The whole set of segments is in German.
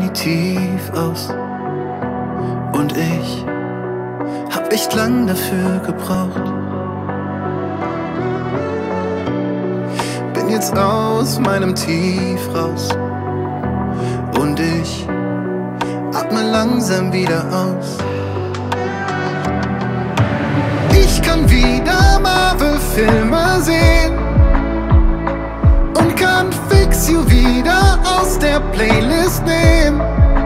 definitiv aus. Und ich hab echt lang dafür gebraucht. Bin jetzt aus meinem Tief raus. Und ich atme langsam wieder aus. Ich kann wieder Marvel-Filme sehen und kann Fix You wieder aus der Playlist nehmen.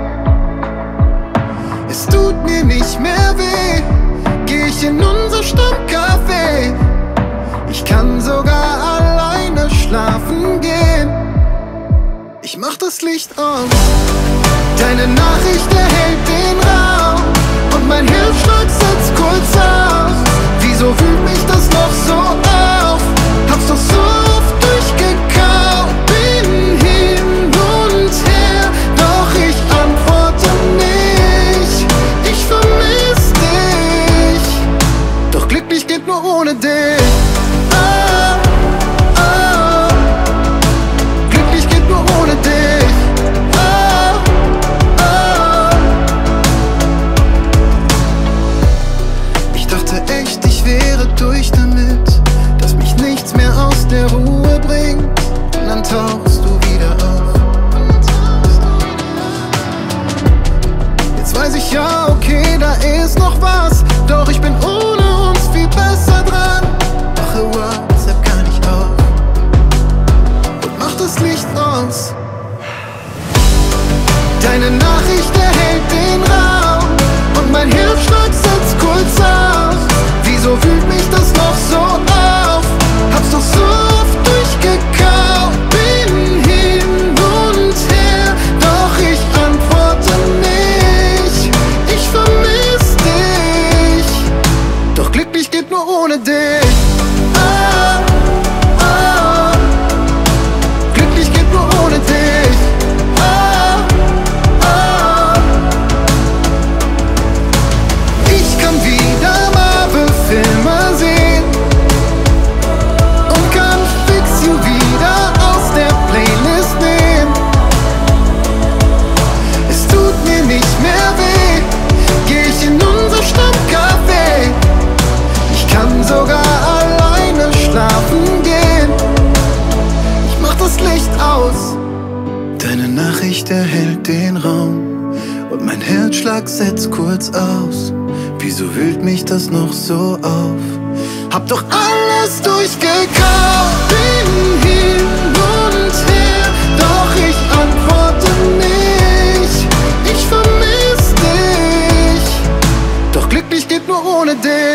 Es tut mir nicht mehr weh, geh ich in unser Stammcafé. Ich kann sogar alleine schlafen gehen. Ich mach das Licht aus. Deine Nachricht erhellt den Raum und mein Herzschlag setzt kurz aus. Wieso wühlt mich das noch so auf? Hab's doch so oft durchgekaut. Bin hin und her, doch ich antworte nicht. Ich vermiss dich, doch glücklich geht nur ohne dich. Glücklich geht nur ohne dich. Ich dachte echt, ich wäre durch damit, dass mich nichts mehr aus der Ruhe bringt. Und dann tauchst du wieder auf. Jetzt weiß ich ja, okay, da ist noch was, doch ich bin ohne uns viel besser dran. Mache WhatsApp gar nicht auf und mach das Licht aus. Deine Nachricht erhellt den Raum und mein Herzschlag setzt kurz aus. Wieso wühlt mich das noch so auf? Hab's doch so oft durchgekaut. Bin hin und her, doch ich antworte nicht. Ich vermiss dich, doch glücklich geht nur ohne dich. Glücklich geht nur ohne dich. Ich kann wieder Marvel-Filme sehen und kann Fix You wieder aus der Playlist nehmen. Es tut mir nicht mehr weh, geh ich in unser Stammcafé. Ich kann sogar alleine schlafen gehen. Ich mach das Licht aus. Deine Nachricht erhellt den Raum und mein Herzschlag setzt kurz aus. Wieso wühlt mich das noch so auf? Hab doch alles durchgekaut. Bin hin und her, doch ich antworte nicht. Ich vermiss dich, doch glücklich geht nur ohne dich.